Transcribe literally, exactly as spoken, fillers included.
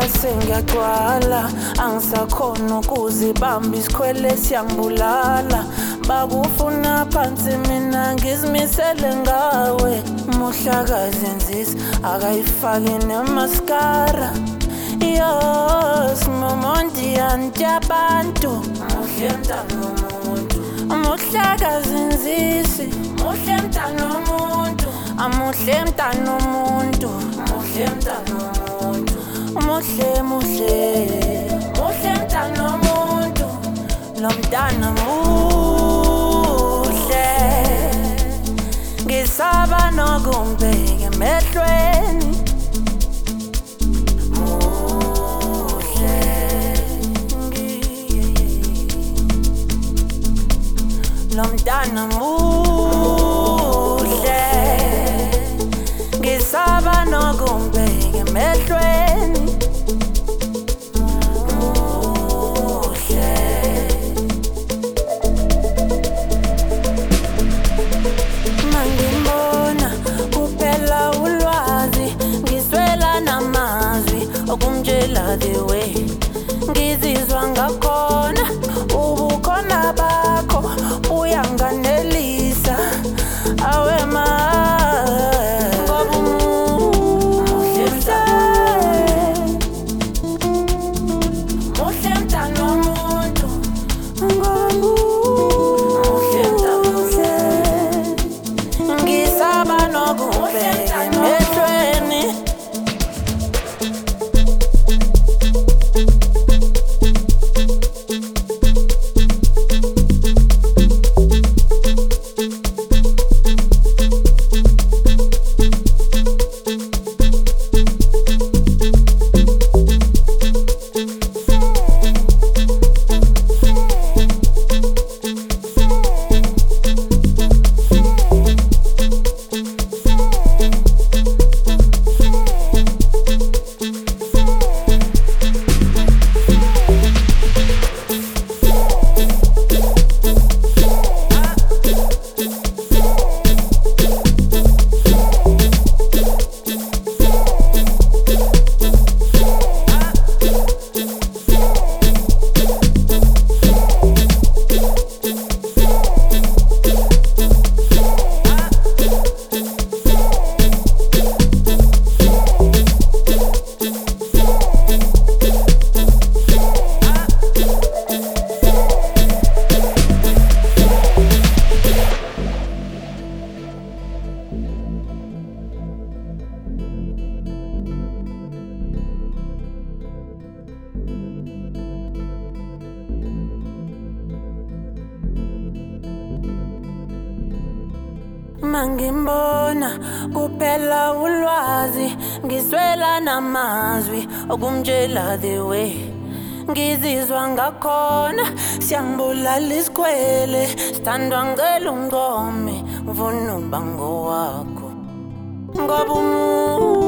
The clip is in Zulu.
sengiyagcwala angisakhona ukuzibamba isikhwele siyangibulala bakufuna phansi mina ngizimisele ngawe muhlakazi nzisi akayifaki nemaskara Yos momonti antiabantu muhle mntana womuntu muhlakazi nzisi muhle mntana womuntu amuhle mntana womuntu muhle mntana womuntu muhle muhle muhle mntana womuntu lo mntana muhle ngisaba nokumbeka emehlweni muhle lo mntana muhle ngisaba nokumbeka emehlweni okumtshela the way ngizizwa ngakhona ubukhona bakho uyanganelisa awe ma ngoba muhle muhle mntana womuntu muhle mntana muhle ngisaba nokubheka emehlweni Mangimbona kuphela ulwazi ngiswela namazwi okumtshela the way ngizizwa ngakhona siyangibulala isikhwele sithandwa ngelo ngqome ngifuna uba ngowakho ngoba umuntu